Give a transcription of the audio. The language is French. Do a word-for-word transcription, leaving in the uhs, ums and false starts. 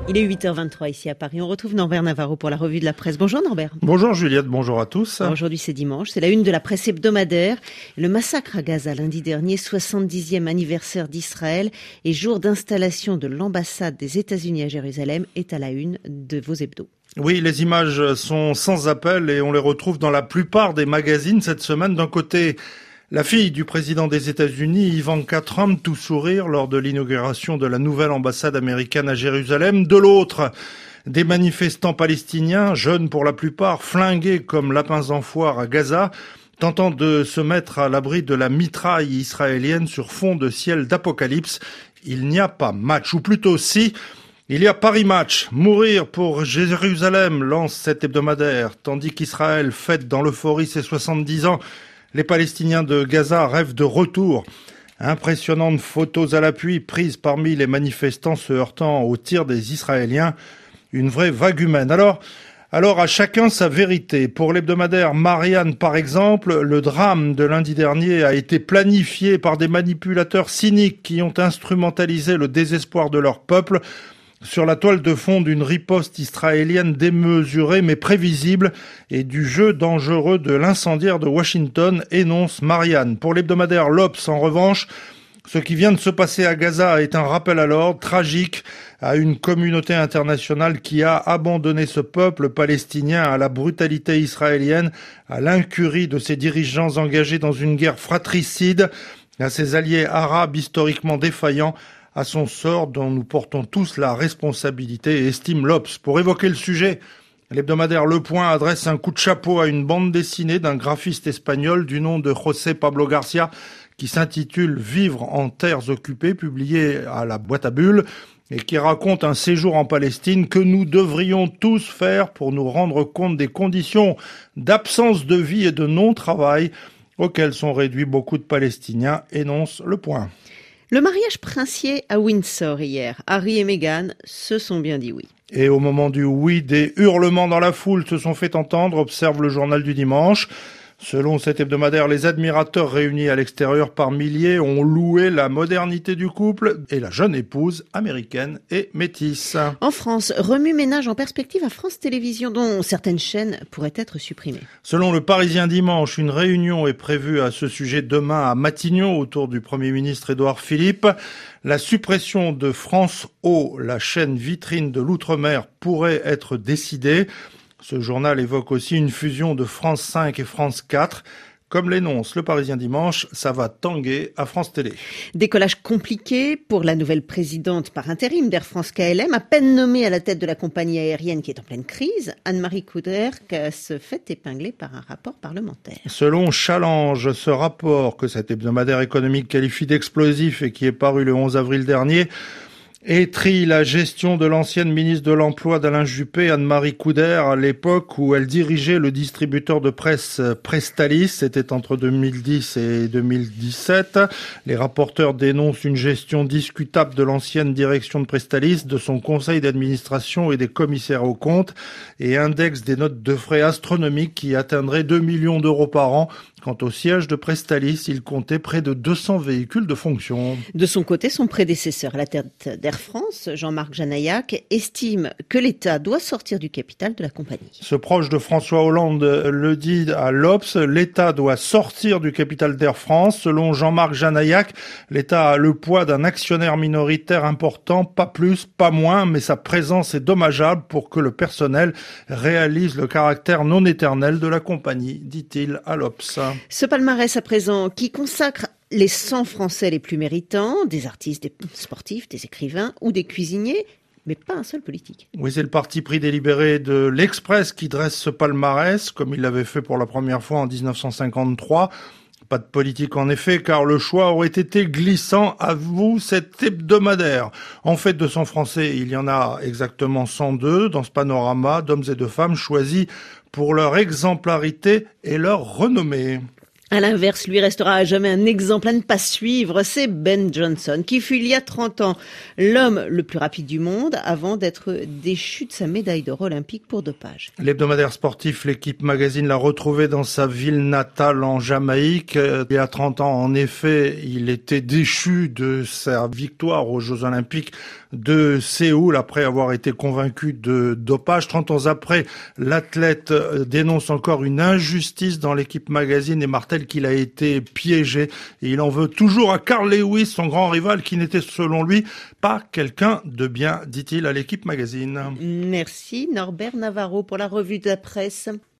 Il est huit heures vingt-trois ici à Paris. On retrouve Norbert Navarro pour la revue de la presse. Bonjour Norbert. Bonjour Juliette, bonjour à tous. Alors aujourd'hui c'est dimanche, c'est la une de la presse hebdomadaire. Le massacre à Gaza lundi dernier, soixante-dixième anniversaire d'Israël et jour d'installation de l'ambassade des États-Unis à Jérusalem est à la une de vos hebdos. Oui, les images sont sans appel et on les retrouve dans la plupart des magazines cette semaine. D'un côté, la fille du président des États-Unis, Ivanka Trump, tout sourire lors de l'inauguration de la nouvelle ambassade américaine à Jérusalem. De l'autre, des manifestants palestiniens, jeunes pour la plupart, flingués comme lapins en foire à Gaza, tentant de se mettre à l'abri de la mitraille israélienne sur fond de ciel d'apocalypse. Il n'y a pas match, ou plutôt si... Il y a Paris Match, mourir pour Jérusalem, lance cet hebdomadaire, tandis qu'Israël fête dans l'euphorie ses soixante-dix ans. Les Palestiniens de Gaza rêvent de retour. Impressionnantes photos à l'appui prises parmi les manifestants se heurtant aux tirs des Israéliens. Une vraie vague humaine. Alors, alors à chacun sa vérité. Pour l'hebdomadaire Marianne, par exemple, le drame de lundi dernier a été planifié par des manipulateurs cyniques qui ont instrumentalisé le désespoir de leur peuple sur la toile de fond d'une riposte israélienne démesurée mais prévisible et du jeu dangereux de l'incendiaire de Washington, énonce Marianne. Pour l'hebdomadaire L'Obs, en revanche, ce qui vient de se passer à Gaza est un rappel à l'ordre tragique à une communauté internationale qui a abandonné ce peuple palestinien à la brutalité israélienne, à l'incurie de ses dirigeants engagés dans une guerre fratricide, à ses alliés arabes historiquement défaillants, à son sort dont nous portons tous la responsabilité, estime L'Obs. Pour évoquer le sujet, l'hebdomadaire Le Point adresse un coup de chapeau à une bande dessinée d'un graphiste espagnol du nom de José Pablo Garcia qui s'intitule « Vivre en terres occupées », publié à la boîte à bulles, et qui raconte un séjour en Palestine que nous devrions tous faire pour nous rendre compte des conditions d'absence de vie et de non-travail auxquelles sont réduits beaucoup de Palestiniens, énonce Le Point. Le mariage princier à Windsor hier. Harry et Meghan se sont bien dit oui. Et au moment du oui, des hurlements dans la foule se sont fait entendre, observe le journal du dimanche. Selon cet hebdomadaire, les admirateurs réunis à l'extérieur par milliers ont loué la modernité du couple et la jeune épouse américaine et métisse. En France, remue-ménage en perspective à France Télévisions, dont certaines chaînes pourraient être supprimées. Selon le Parisien dimanche, une réunion est prévue à ce sujet demain à Matignon autour du Premier ministre Édouard Philippe. La suppression de France O, la chaîne vitrine de l'outre-mer, pourrait être décidée. Ce journal évoque aussi une fusion de France cinq et France quatre. Comme l'énonce le Parisien dimanche, ça va tanguer à France Télé. Décollage compliqué pour la nouvelle présidente par intérim d'Air France K L M, à peine nommée à la tête de la compagnie aérienne qui est en pleine crise. Anne-Marie Couderc se fait épingler par un rapport parlementaire. Selon Challenge, ce rapport que cet hebdomadaire économique qualifie d'explosif et qui est paru le onze avril dernier, étrie la gestion de l'ancienne ministre de l'Emploi d'Alain Juppé, Anne-Marie Couderc, à l'époque où elle dirigeait le distributeur de presse Prestalis. C'était entre deux mille dix et deux mille dix-sept. Les rapporteurs dénoncent une gestion discutable de l'ancienne direction de Prestalis, de son conseil d'administration et des commissaires aux comptes, et indexent des notes de frais astronomiques qui atteindraient deux millions d'euros par an. Quant au siège de Prestalis, il comptait près de deux cents véhicules de fonction. De son côté, son prédécesseur à la tête d'Air France, Jean-Marc Janaillac, estime que l'État doit sortir du capital de la compagnie. Ce proche de François Hollande le dit à l'Obs, l'État doit sortir du capital d'Air France. Selon Jean-Marc Janaillac, l'État a le poids d'un actionnaire minoritaire important, pas plus, pas moins, mais sa présence est dommageable pour que le personnel réalise le caractère non éternel de la compagnie, dit-il à l'Obs. Ce palmarès à présent qui consacre les cent Français les plus méritants, des artistes, des sportifs, des écrivains ou des cuisiniers, mais pas un seul politique. Oui, c'est le parti pris délibéré de l'Express qui dresse ce palmarès, comme il l'avait fait pour la première fois en dix-neuf cent cinquante-trois. Pas de politique en effet, car le choix aurait été glissant, avoue cet hebdomadaire. En fait, de cent Français, il y en a exactement cent deux dans ce panorama d'hommes et de femmes choisis pour leur exemplarité et leur renommée. À l'inverse, lui restera à jamais un exemple à ne pas suivre. C'est Ben Johnson, qui fut il y a trente ans l'homme le plus rapide du monde avant d'être déchu de sa médaille d'or olympique pour dopage. L'hebdomadaire sportif L'Équipe Magazine l'a retrouvé dans sa ville natale en Jamaïque. Il y a trente ans, en effet, il était déchu de sa victoire aux Jeux Olympiques de Séoul après avoir été convaincu de dopage. trente ans après, l'athlète dénonce encore une injustice dans L'Équipe Magazine et martèle qu'il a été piégé. Et il en veut toujours à Carl Lewis, son grand rival, qui n'était selon lui pas quelqu'un de bien, dit-il à L'Équipe Magazine. Merci Norbert Navarro pour la revue de la presse.